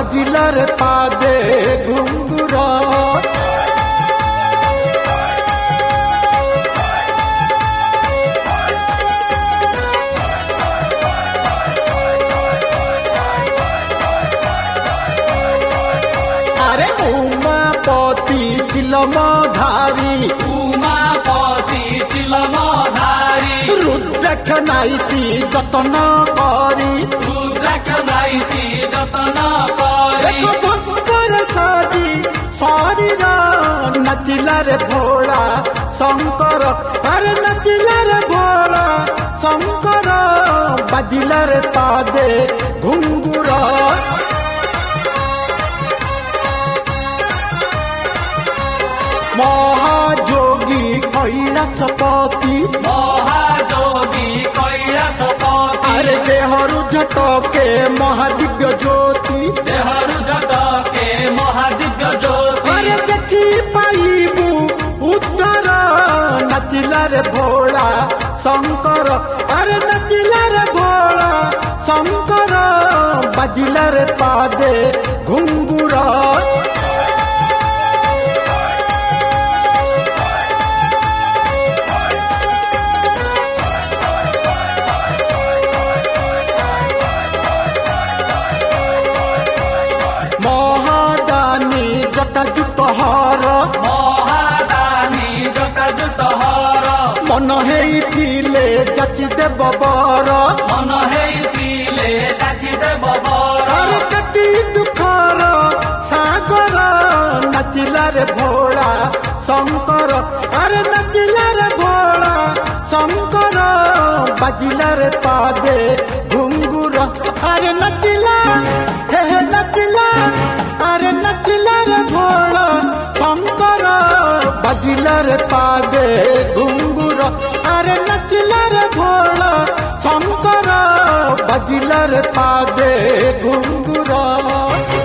बाजिला रे पादे घुंगुर अरे उमापति चिलमधारी रुद्राक्ष नाइची जतन करी देखो भस्कर साजी शरीर नचिला रे भोला शंकर अरे नचिला रे भोला शंकर बाजिला रे पादे घुंगुर महाजोगी कैलासपति अरे देहरु झटके महादिव्य ज्योति अरे देखी पाइबू उद्धर नचिला रे भोला शंकर अरे नचिला रे भोला शंकर बाजिला रे पादे घुंगुर महादानी जटा जुटहर मन हेइथिले जाचि देव बर अरे कति दुखर सागर नचिला रे भोला शंकर अरे नचिला रे भोला शंकर बाजिला रे पादे घुंगुर अरे नचिला हे नचिला अरे नचिला रे भोला शंकर बाजिला रे पादे घुंगुर अरे नचिला रे भोला शंकर बाजिला रे पादे घुंगुर।